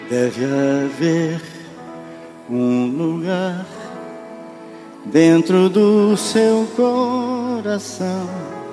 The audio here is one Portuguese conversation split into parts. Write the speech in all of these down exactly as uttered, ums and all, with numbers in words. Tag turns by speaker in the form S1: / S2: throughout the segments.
S1: Deve haver um lugar dentro do seu coração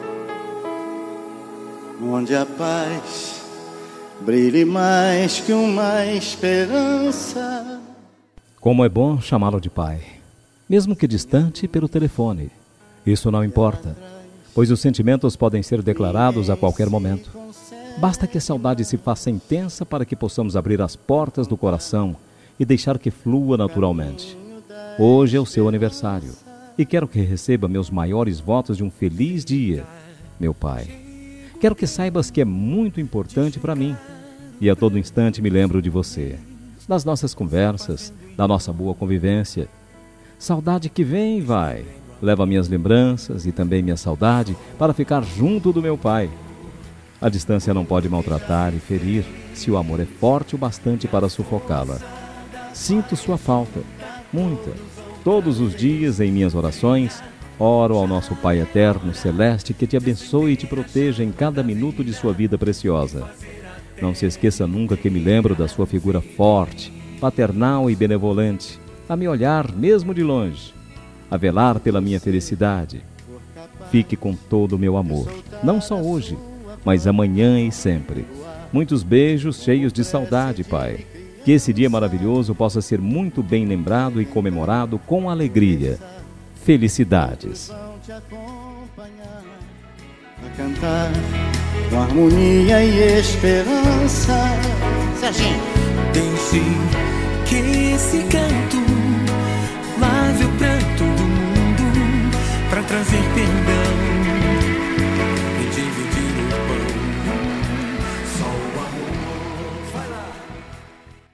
S1: onde a paz brilhe mais que uma esperança.
S2: Como é bom chamá-lo de pai, mesmo que distante pelo telefone. Isso não importa, pois os sentimentos podem ser declarados a qualquer momento. Basta que a saudade se faça intensa para que possamos abrir as portas do coração e deixar que flua naturalmente. Hoje é o seu aniversário e quero que receba meus maiores votos de um feliz dia, meu pai. Quero que saibas que é muito importante para mim e a todo instante me lembro de você, das nossas conversas, da nossa boa convivência. Saudade que vem e vai, leva minhas lembranças e também minha saudade para ficar junto do meu pai. A distância não pode maltratar e ferir se o amor é forte o bastante para sufocá-la. Sinto sua falta, muita. Todos os dias em minhas orações, oro ao nosso Pai eterno, celeste, que te abençoe e te proteja em cada minuto de sua vida preciosa. Não se esqueça nunca que me lembro da sua figura forte, paternal e benevolente, a me olhar mesmo de longe, a velar pela minha felicidade. Fique com todo o meu amor, não só hoje, mas amanhã e sempre. Muitos beijos cheios de saudade, Pai. Que esse dia maravilhoso possa ser muito bem lembrado e comemorado com alegria. Felicidades.
S1: A cantar com harmonia e esperança.
S3: Serginho, deixe que esse canto lave o pranto do mundo para trazer perdão.